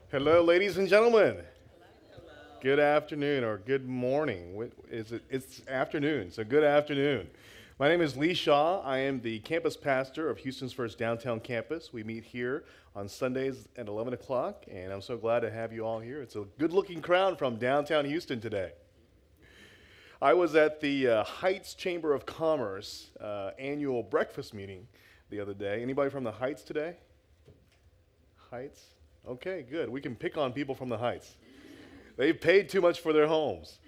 Hello, ladies and gentlemen. Good afternoon or good morning. It's afternoon, so good afternoon. My name is Lee Shaw. I am the campus pastor of Houston's First Downtown Campus. We meet here on Sundays at 11 o'clock, and I'm so glad to have you all here. It's a good-looking crowd from downtown Houston today. I was at the Heights Chamber of Commerce annual breakfast meeting the other day. Anybody from the Heights today? Heights? Okay, good. We can pick on people from the Heights. They've paid too much for their homes.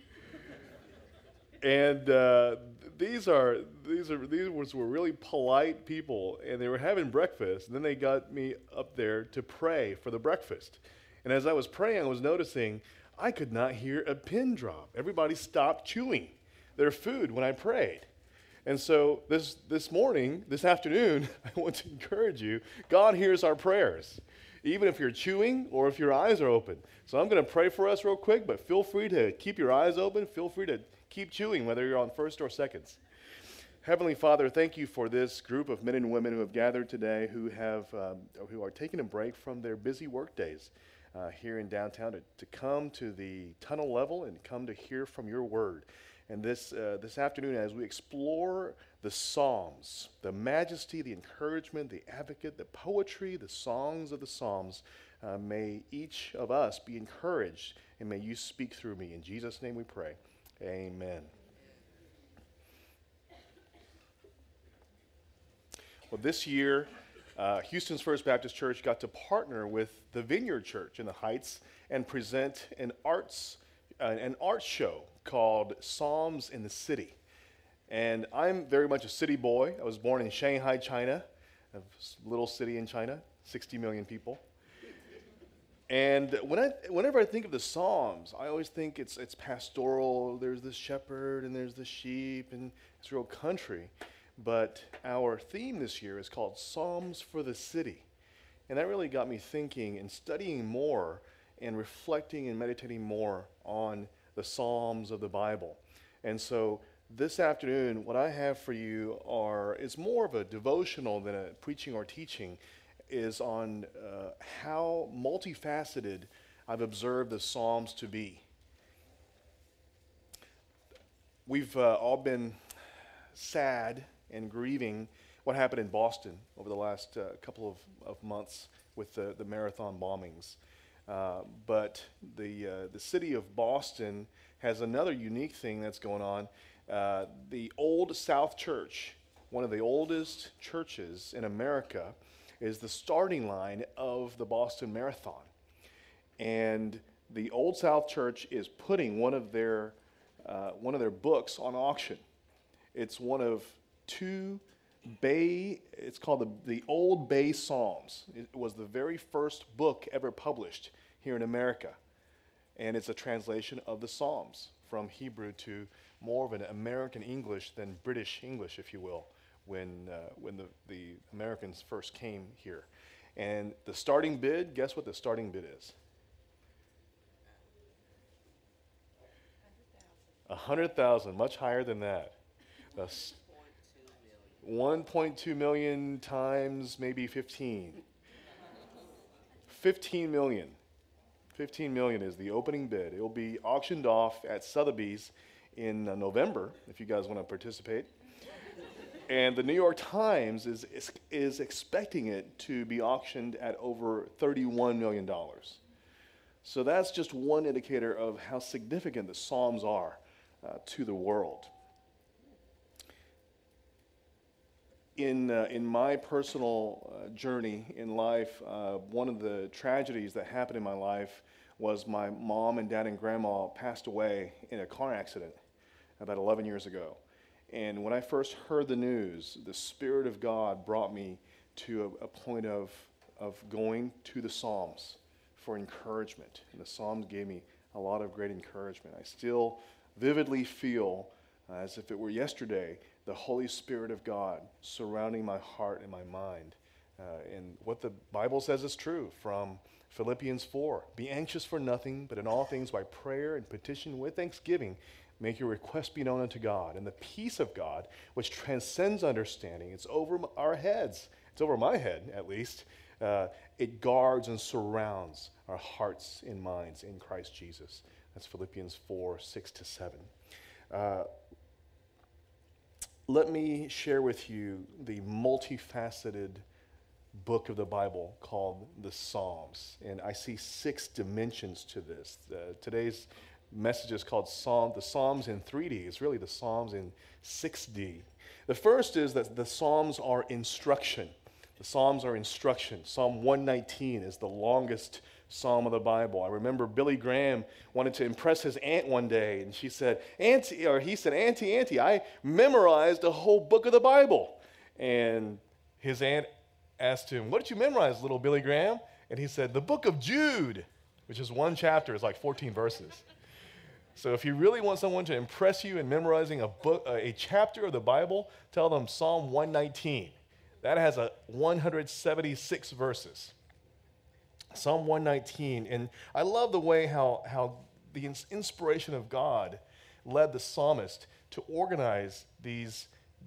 And these were really polite people, and they were having breakfast. And then they got me up there to pray for the breakfast. And as I was praying, I was noticing I could not hear a pin drop. Everybody stopped chewing their food when I prayed. And so this afternoon, I want to encourage you, God hears our prayers, even if you're chewing or if your eyes are open. So I'm going to pray for us real quick, but feel free to keep your eyes open. Feel free to keep chewing, whether you're on first or seconds. Heavenly Father, thank you for this group of men and women who have gathered today, who are taking a break from their busy work days here in downtown to come to the tunnel level and come to hear from your word. And this afternoon, as we explore the Psalms, the majesty, the encouragement, the advocate, the poetry, the songs of the Psalms, may each of us be encouraged, and may you speak through me. In Jesus' name we pray. Amen. Well, this year, Houston's First Baptist Church got to partner with the Vineyard Church in the Heights and present an art show called Psalms in the City. And I'm very much a city boy. I was born in Shanghai, China, a little city in China, 60 million people. And whenever I think of the Psalms, I always think it's pastoral. There's the shepherd and there's the sheep, and it's real country. But our theme this year is called Psalms for the City. And that really got me thinking and studying more and reflecting and meditating more on the Psalms of the Bible. And so this afternoon, what I have for you is more of a devotional than a preaching or teaching, is on how multifaceted I've observed the Psalms to be. We've all been sad and grieving what happened in Boston over the last couple of months with the marathon bombings. But the city of Boston has another unique thing that's going on. The Old South Church, one of the oldest churches in America, is the starting line of the Boston Marathon. And the Old South Church is putting one of their books on auction. It's one of it's called the Old Bay Psalms. It was the very first book ever published here in America. And it's a translation of the Psalms from Hebrew to more of an American English than British English, if you will, when the Americans first came here. And the starting bid, guess what the starting bid is? 100,000, much higher than that. That's 1.2 million times maybe 15. 15 million. 15 million is the opening bid. It will be auctioned off at Sotheby's in November, if you guys want to participate. And the New York Times is expecting it to be auctioned at over $31 million. So that's just one indicator of how significant the Psalms are to the world. In my personal journey in life, one of the tragedies that happened in my life was my mom and dad and grandma passed away in a car accident about 11 years ago. And when I first heard the news, the Spirit of God brought me to a point of going to the Psalms for encouragement. And the Psalms gave me a lot of great encouragement. I still vividly feel, as if it were yesterday, the Holy Spirit of God surrounding my heart and my mind. And what the Bible says is true from Philippians 4. Be anxious for nothing, but in all things by prayer and petition with thanksgiving, make your request be known unto God. And the peace of God, which transcends understanding, it's over our heads. It's over my head, at least. It guards and surrounds our hearts and minds in Christ Jesus. That's Philippians 4, 6 to 7. Let me share with you the multifaceted book of the Bible called the Psalms. And I see 6 dimensions to this. Today's message is called the Psalms in 3D. It's really the Psalms in 6D. The first is that the Psalms are instruction. The Psalms are instruction. Psalm 119 is the longest psalm of the Bible. I remember Billy Graham wanted to impress his aunt one day, and he said, Auntie, I memorized the whole book of the Bible. And his aunt asked him, what did you memorize, little Billy Graham? And he said, the book of Jude, which is one chapter, it's like 14 verses. So if you really want someone to impress you in memorizing a chapter of the Bible, tell them Psalm 119. That has 176 verses. Psalm 119, and I love the way how the inspiration of God led the psalmist to organize these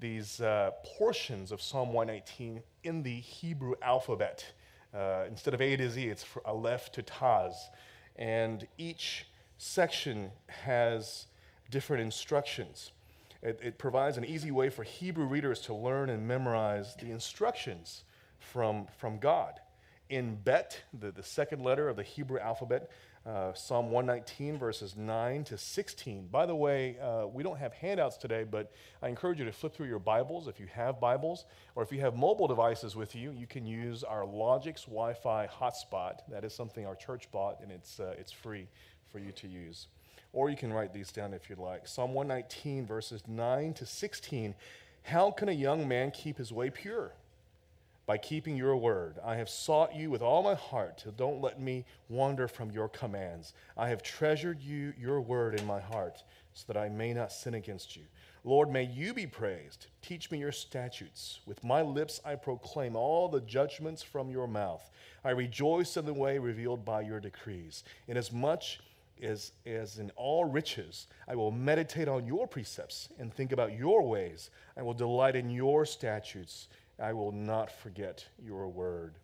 portions of Psalm 119 in the Hebrew alphabet. Instead of A to Z, it's from Aleph to Taz. And each section has different instructions. It provides an easy way for Hebrew readers to learn and memorize the instructions from God. In Bet, the second letter of the Hebrew alphabet, Psalm 119, verses 9 to 16. By the way, we don't have handouts today, but I encourage you to flip through your Bibles if you have Bibles, or if you have mobile devices with you, you can use our Logix Wi-Fi hotspot. That is something our church bought, and it's free for you to use. Or you can write these down if you'd like. Psalm 119, verses 9 to 16. How can a young man keep his way pure? By keeping your word. I have sought you with all my heart, so don't let me wander from your commands. I have treasured your word in my heart, so that I may not sin against you. Lord, may you be praised. Teach me your statutes. With my lips I proclaim all the judgments from your mouth. I rejoice in the way revealed by your decrees. Inasmuch as in all riches I will meditate on your precepts and think about your ways. I will delight in your statutes. I will not forget your word.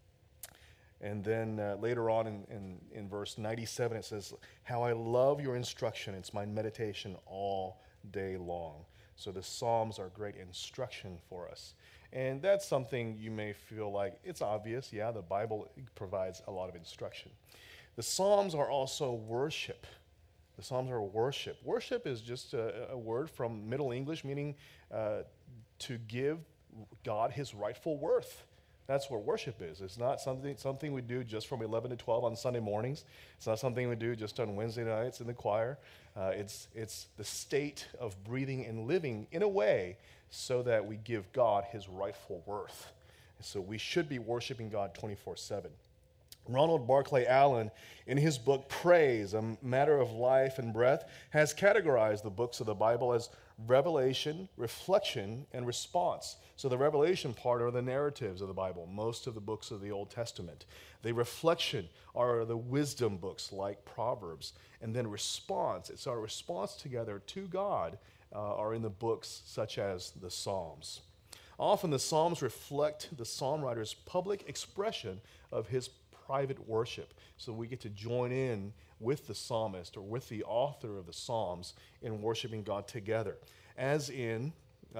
And then later on in verse 97, it says, how I love your instruction. It's my meditation all day long. So the Psalms are great instruction for us. And that's something you may feel like it's obvious. Yeah, the Bible provides a lot of instruction. The Psalms are also worship. The Psalms are worship. Worship is just a word from Middle English meaning to give God his rightful worth. That's what worship is. It's not something we do just from 11 to 12 on Sunday mornings. It's not something we do just on Wednesday nights in the choir. It's the state of breathing and living in a way so that we give God his rightful worth. And so we should be worshiping God 24/7. Ronald Barclay Allen, in his book Praise, A Matter of Life and Breath, has categorized the books of the Bible as revelation, reflection, and response. So the revelation part are the narratives of the Bible, most of the books of the Old Testament. The reflection are the wisdom books like Proverbs. And then response, it's our response together to God, are in the books such as the Psalms. Often the Psalms reflect the psalm writer's public expression of his private worship. So we get to join in with the psalmist or with the author of the Psalms in worshiping God together, as in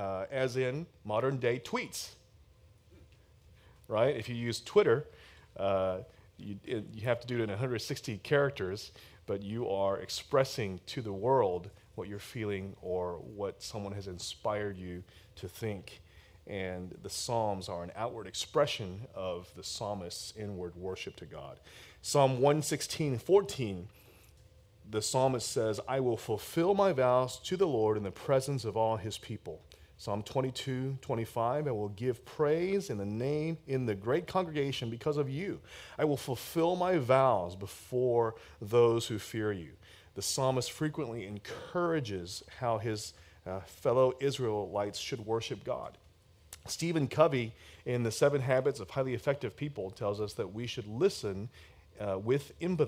modern day tweets. Right? If you use Twitter, you have to do it in 160 characters, but you are expressing to the world what you're feeling or what someone has inspired you to think. And the Psalms are an outward expression of the psalmist's inward worship to God. Psalm 116:14, the psalmist says, I will fulfill my vows to the Lord in the presence of all his people. Psalm 22:25, I will give praise in the great congregation because of you. I will fulfill my vows before those who fear you. The psalmist frequently encourages how his fellow Israelites should worship God. Stephen Covey, in The 7 Habits of Highly Effective People, tells us that we should listen with empathy.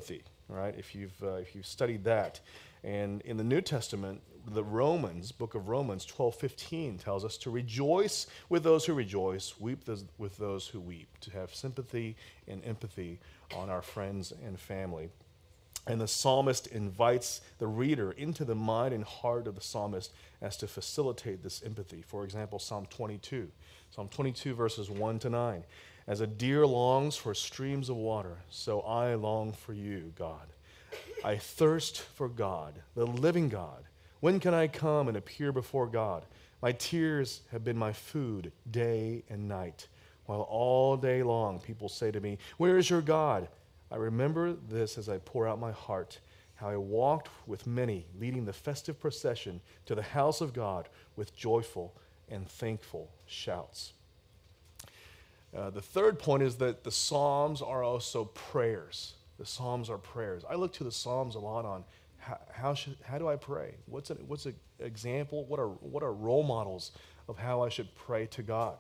all right, if you've studied that. And in the New Testament, the book of Romans 12:15 tells us to rejoice with those who rejoice, weep with those who weep, to have sympathy and empathy on our friends and family. And the psalmist invites the reader into the mind and heart of the psalmist as to facilitate this empathy. For example, Psalm 22 verses 1 to 9. As a deer longs for streams of water, so I long for you, God. I thirst for God, the living God. When can I come and appear before God? My tears have been my food day and night, while all day long people say to me, where is your God? I remember this as I pour out my heart, how I walked with many, leading the festive procession to the house of God with joyful and thankful shouts. The third point is that the Psalms are also prayers. The Psalms are prayers. I look to the Psalms a lot on how do I pray? What's an example? What are role models of how I should pray to God?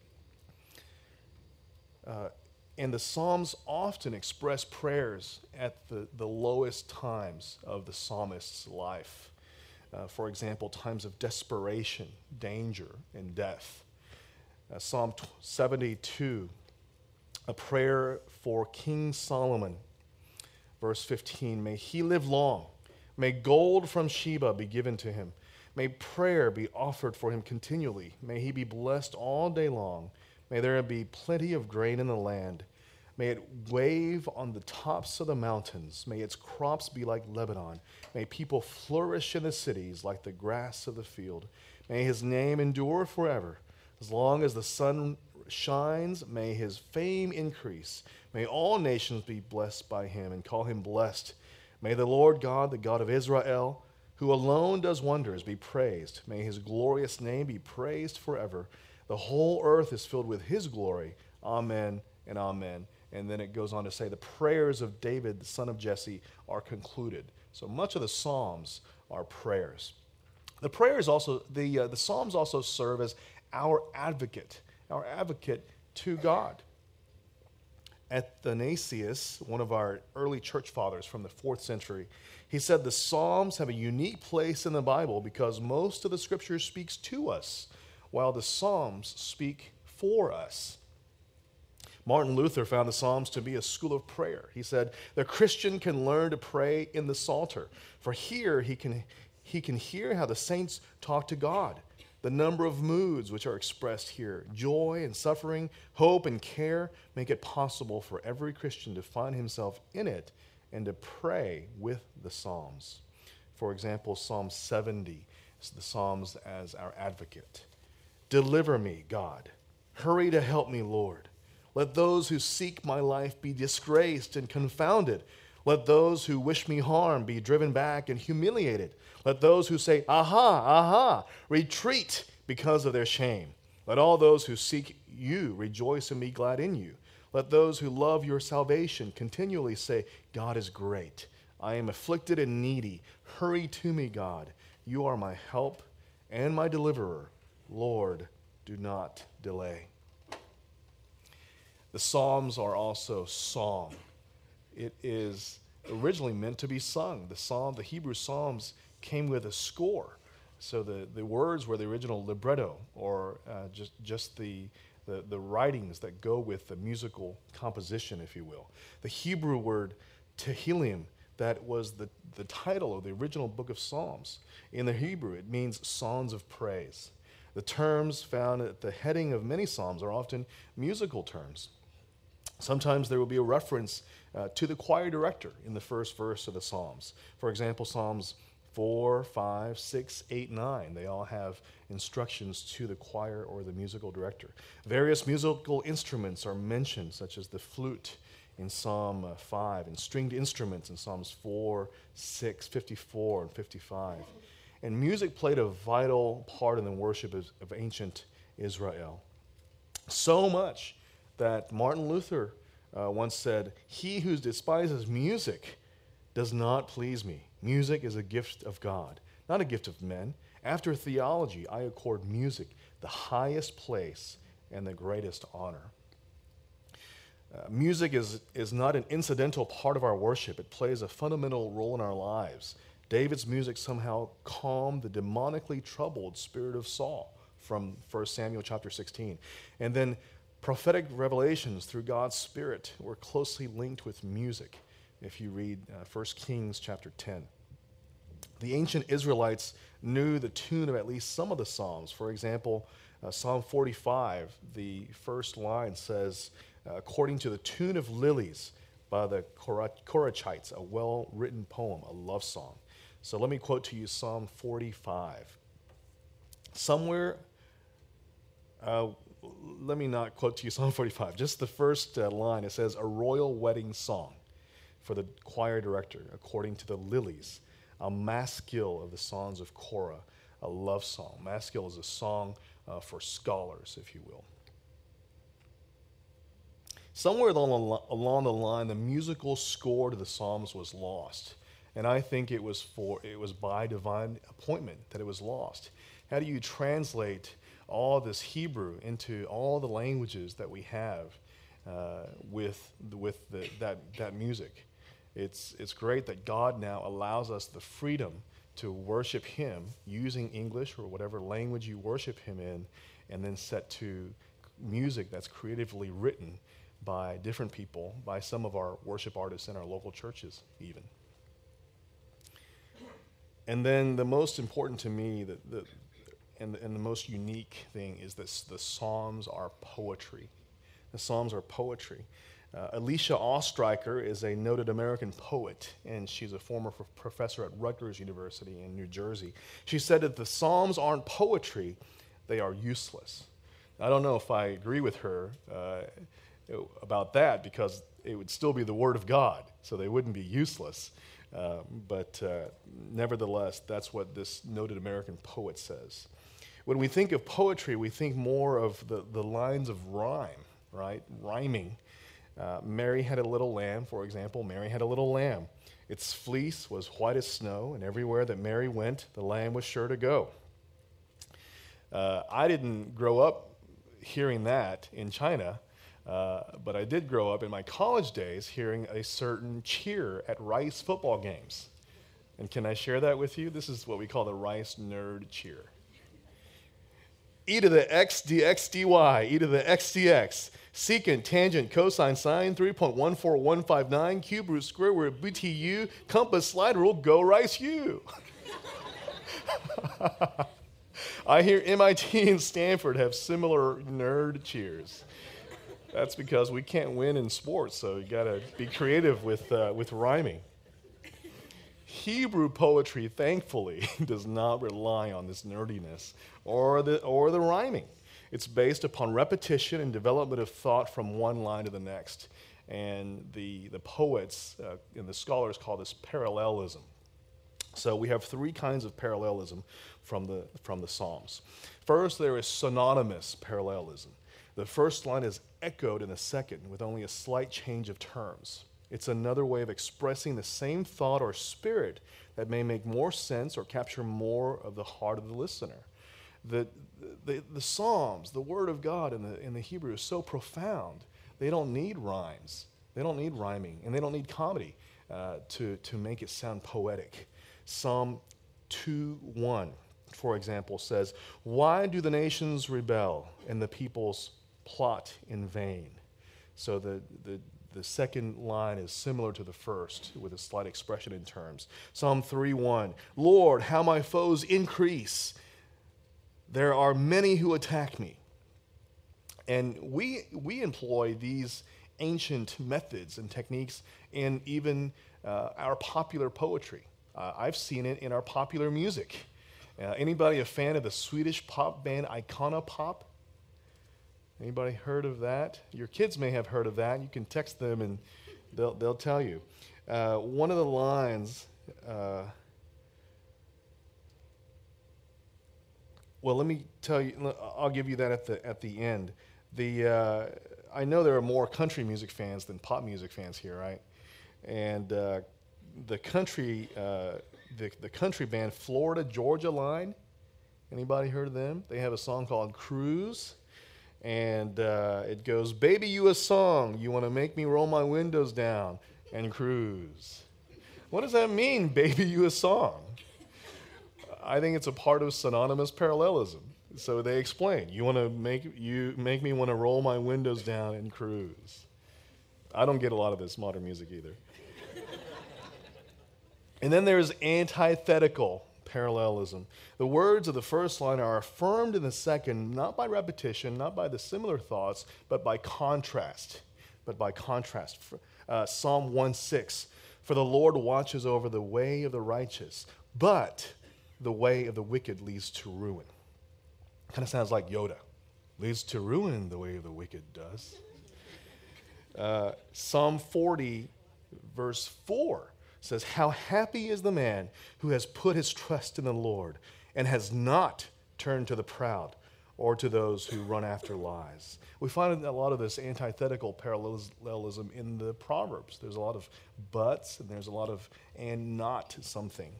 And the Psalms often express prayers at the lowest times of the psalmist's life. For example, times of desperation, danger, and death. Psalm 72, a prayer for King Solomon. Verse 15, may he live long. May gold from Sheba be given to him. May prayer be offered for him continually. May he be blessed all day long. May there be plenty of grain in the land. May it wave on the tops of the mountains. May its crops be like Lebanon. May people flourish in the cities like the grass of the field. May his name endure forever. As long as the sun shines, may his fame increase. May all nations be blessed by him and call him blessed. May the Lord God, the God of Israel, who alone does wonders, be praised. May his glorious name be praised forever. The whole earth is filled with his glory. Amen and amen. And then it goes on to say the prayers of David, the son of Jesse, are concluded. So much of the Psalms are prayers. The Psalms also serve as our advocate to God. Athanasius, one of our early church fathers from the 4th century, he said the Psalms have a unique place in the Bible because most of the Scripture speaks to us, while the Psalms speak for us. Martin Luther found the Psalms to be a school of prayer. He said, the Christian can learn to pray in the Psalter, for here he can hear how the saints talk to God. The number of moods which are expressed here, joy and suffering, hope and care, make it possible for every Christian to find himself in it and to pray with the Psalms. For example, Psalm 70 is the Psalms as our advocate. Deliver me, God. Hurry to help me, Lord. Let those who seek my life be disgraced and confounded. Let those who wish me harm be driven back and humiliated. Let those who say, aha, aha, retreat because of their shame. Let all those who seek you rejoice and be glad in you. Let those who love your salvation continually say, God is great. I am afflicted and needy. Hurry to me, God. You are my help and my deliverer. Lord, do not delay. The Psalms are also song. It is originally meant to be sung. The Hebrew Psalms came with a score. So the words were the original libretto, or just the writings that go with the musical composition, if you will. The Hebrew word Tehillim, that was the title of the original book of Psalms. In the Hebrew, it means songs of praise. The terms found at the heading of many Psalms are often musical terms. Sometimes there will be a reference to the choir director in the first verse of the Psalms. For example, Psalms 4, 5, 6, 8, 9. They all have instructions to the choir or the musical director. Various musical instruments are mentioned, such as the flute in Psalm 5 and stringed instruments in Psalms 4, 6, 54, and 55. And music played a vital part in the worship of ancient Israel. So much that Martin Luther once said, "He who despises music does not please me. Music is a gift of God, not a gift of men. After theology, I accord music the highest place and the greatest honor." Music is not an incidental part of our worship. It plays a fundamental role in our lives. David's music somehow calmed the demonically troubled spirit of Saul from 1 Samuel chapter 16. And then prophetic revelations through God's Spirit were closely linked with music, if you read 1 Kings chapter 10. The ancient Israelites knew the tune of at least some of the Psalms. For example, Psalm 45, the first line says, according to the tune of lilies by the Korachites, a well-written poem, a love song. So let me quote to you Psalm 45. Let me not quote to you Psalm 45. Just the first line, it says, a royal wedding song for the choir director, according to the lilies, a maskil of the songs of Korah, a love song. Maskil is a song for scholars, if you will. Somewhere along the line, the musical score to the Psalms was lost. And I think it was by divine appointment that it was lost. How do you translate all this Hebrew into all the languages that we have with that music? It's great that God now allows us the freedom to worship Him using English or whatever language you worship Him in, and then set to music that's creatively written by different people, by some of our worship artists in our local churches even. And then the most important to me, and the most unique thing is that the Psalms are poetry. The Psalms are poetry. Alicia Ostriker is a noted American poet, and she's a former professor at Rutgers University in New Jersey. She said that the Psalms aren't poetry, they are useless. I don't know if I agree with her about that, because it would still be the Word of God, so they wouldn't be useless. But nevertheless, that's what this noted American poet says. When we think of poetry, we think more of the lines of rhyme, right? Rhyming. Mary had a little lamb, for example. Mary had a little lamb. Its fleece was white as snow, and everywhere that Mary went, the lamb was sure to go. I didn't grow up hearing that in China, but I did grow up in my college days hearing a certain cheer at Rice football games. And can I share that with you? This is what we call the Rice nerd cheer. E to the x dx dy, e to the x dx, secant, tangent, cosine, sine, 3.14159, cube root, square root, BTU, compass, slide rule, go Rice U. I hear MIT and Stanford have similar nerd cheers. That's because we can't win in sports, so you got to be creative with rhyming. Hebrew poetry, thankfully, does not rely on this nerdiness or the rhyming. It's based upon repetition and development of thought from one line to the next. And the poets and the scholars call this parallelism. So we have three kinds of parallelism from the Psalms. First, there is synonymous parallelism. The first line is echoed in the second with only a slight change of terms. It's another way of expressing the same thought or spirit that may make more sense or capture more of the heart of the listener. The Psalms, the Word of God in the Hebrew is so profound, they don't need rhymes. They don't need rhyming, and they don't need comedy to make it sound poetic. Psalm 2:1, for example, says, "Why do the nations rebel and the peoples plot in vain?" So the second line is similar to the first with a slight expression in terms. Psalm 3:1, "Lord, how my foes increase. There are many who attack me." And we employ these ancient methods and techniques in even our popular poetry. I've seen it in our popular music. Anybody a fan of the Swedish pop band Iconopop? Anybody heard of that? Your kids may have heard of that. You can text them and they'll tell you. One of the lines, well, let me tell you, I'll give you that at the end. I know there are more country music fans than pop music fans here, right? And the country band Florida Georgia Line, anybody heard of them? They have a song called Cruise. And it goes, baby, you a song. You want to make me roll my windows down and cruise. What does that mean, baby, you a song? I think it's a part of synonymous parallelism. So they explain, you want to make me want to roll my windows down and cruise. I don't get a lot of this modern music either. And then there's antithetical parallelism. The words of the first line are affirmed in the second, not by repetition, not by the similar thoughts, but by contrast. Psalm 1:6, for the Lord watches over the way of the righteous, but the way of the wicked leads to ruin. Kind of sounds like Yoda. Leads to ruin, the way of the wicked does. Psalm 40, verse 4 says, how happy is the man who has put his trust in the Lord and has not turned to the proud or to those who run after lies. We find a lot of this antithetical parallelism in the Proverbs. There's a lot of buts and there's a lot of and not something.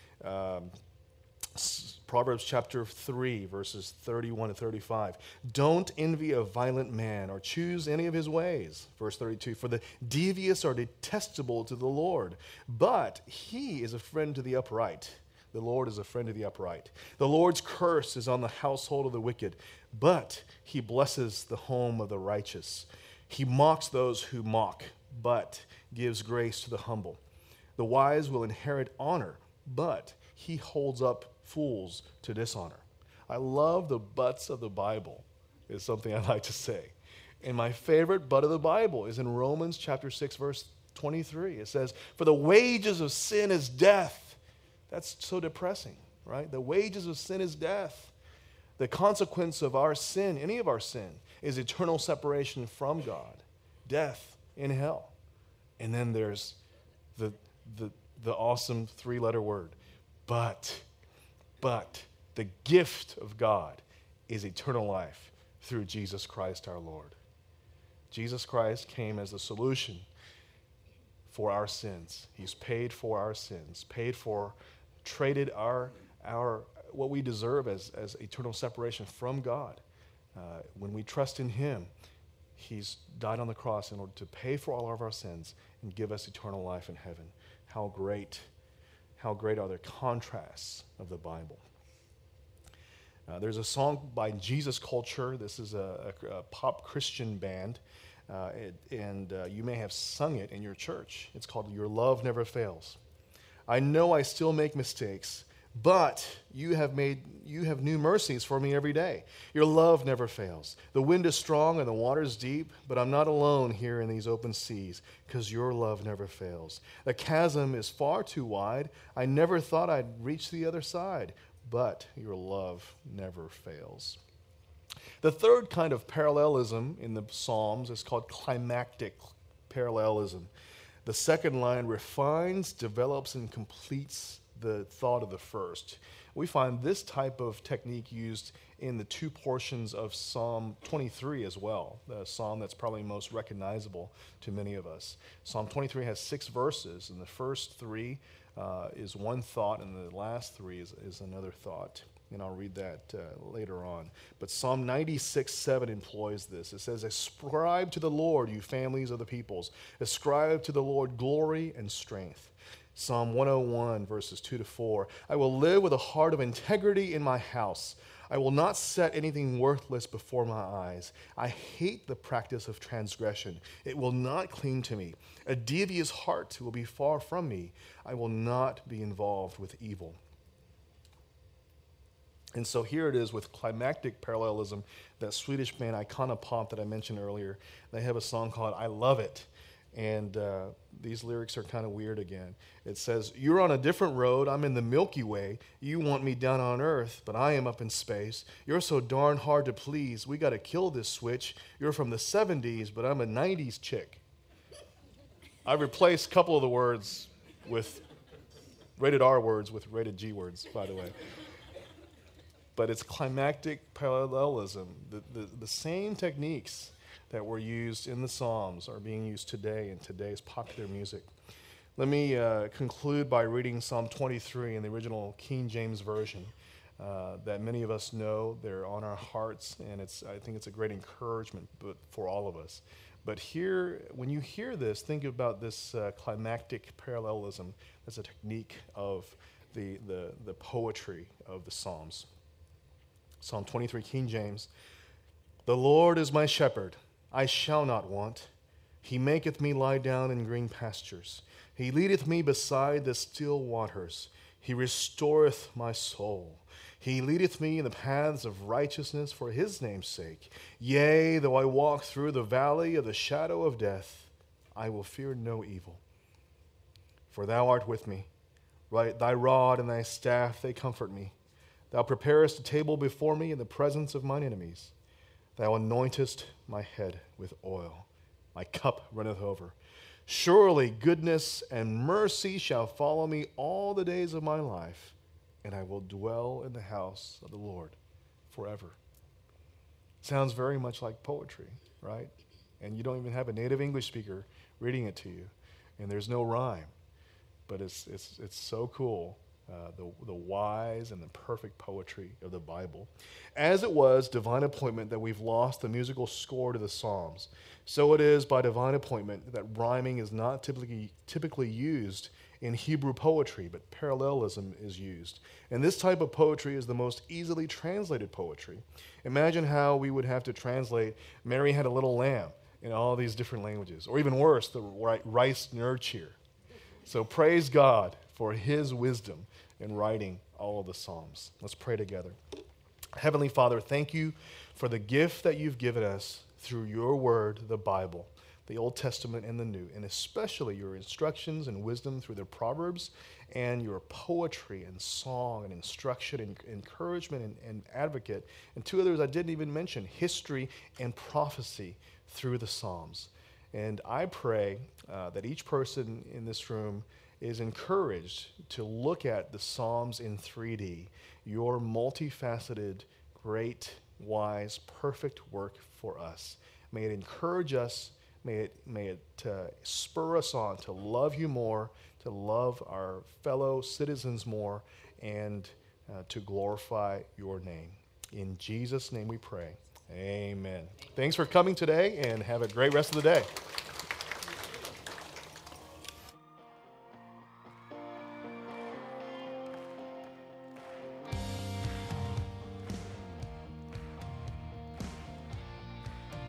Proverbs chapter 3, verses 31 to 35. Don't envy a violent man or choose any of his ways. Verse 32, for the devious are detestable to the Lord, but he is a friend to the upright. The Lord is a friend to the upright. The Lord's curse is on the household of the wicked, but he blesses the home of the righteous. He mocks those who mock, but gives grace to the humble. The wise will inherit honor, but he holds up fools to dishonor. I love the buts of the Bible, is something I like to say. And my favorite but of the Bible is in Romans chapter 6, verse 23. It says, for the wages of sin is death. That's so depressing, right? The wages of sin is death. The consequence of our sin, any of our sin, is eternal separation from God, death in hell. And then there's the awesome three-letter word, but the gift of God is eternal life through Jesus Christ our Lord. Jesus Christ came as the solution for our sins. He's paid for our sins, traded our what we deserve as eternal separation from God. When we trust in him, he's died on the cross in order to pay for all of our sins and give us eternal life in heaven. How great are the contrasts of the Bible. There's a song by Jesus Culture. This is a pop Christian band, and you may have sung it in your church. It's called Your Love Never Fails. I know I still make mistakes, but you have new mercies for me every day. Your love never fails. The wind is strong and the water is deep, but I'm not alone here in these open seas because your love never fails. The chasm is far too wide. I never thought I'd reach the other side, but your love never fails. The third kind of parallelism in the Psalms is called climactic parallelism. The second line refines, develops, and completes the thought of the first. We find this type of technique used in the two portions of Psalm 23 as well, the psalm that's probably most recognizable to many of us. Psalm 23 has 6 verses, and the first 3 is one thought, and the last 3 is another thought. And I'll read that later on. But Psalm 96:7 employs this. It says, ascribe to the Lord, you families of the peoples. Ascribe to the Lord glory and strength. Psalm 101, verses 2 to 4. I will live with a heart of integrity in my house. I will not set anything worthless before my eyes. I hate the practice of transgression. It will not cling to me. A devious heart will be far from me. I will not be involved with evil. And so here it is with climactic parallelism, that Swedish band Iconopop that I mentioned earlier. They have a song called I Love It. And these lyrics are kind of weird again. It says, you're on a different road. I'm in the Milky Way. You want me down on Earth, but I am up in space. You're so darn hard to please. We got to kill this switch. You're from the 70s, but I'm a 90s chick. I've replaced a couple of the words with rated R words with rated G words, by the way. But it's climactic parallelism. The same techniques that were used in the Psalms are being used today in today's popular music. Let me conclude by reading Psalm 23 in the original King James Version. that many of us know. They're on our hearts, and I think it's a great encouragement for all of us. But here, when you hear this, think about this climactic parallelism as a technique of the poetry of the Psalms. Psalm 23, King James. The Lord is my shepherd, I shall not want. He maketh me lie down in green pastures. He leadeth me beside the still waters. He restoreth my soul. He leadeth me in the paths of righteousness for his name's sake. Yea, though I walk through the valley of the shadow of death, I will fear no evil. For thou art with me. Right, thy rod and thy staff, they comfort me. Thou preparest a table before me in the presence of mine enemies. Thou anointest my head with oil. My cup runneth over. Surely goodness and mercy shall follow me all the days of my life, and I will dwell in the house of the Lord forever. Sounds very much like poetry, right? And you don't even have a native English speaker reading it to you, and there's no rhyme. But it's so cool, the wise and the perfect poetry of the Bible. As it was divine appointment that we've lost the musical score to the Psalms, so it is by divine appointment that rhyming is not typically used in Hebrew poetry, but parallelism is used. And this type of poetry is the most easily translated poetry. Imagine how we would have to translate Mary Had a Little Lamb in all these different languages, or even worse, the rice nerd cheer. So praise God for his wisdom in writing all of the Psalms. Let's pray together. Heavenly Father, thank you for the gift that you've given us through your word, the Bible, the Old Testament and the New, and especially your instructions and wisdom through the Proverbs and your poetry and song and instruction and encouragement and advocate. And two others I didn't even mention, history and prophecy through the Psalms. And I pray that each person in this room is encouraged to look at the Psalms in 3D, your multifaceted, great, wise, perfect work for us. May it encourage us, may it spur us on to love you more, to love our fellow citizens more, and to glorify your name. In Jesus' name we pray. Amen. Thanks for coming today, and have a great rest of the day.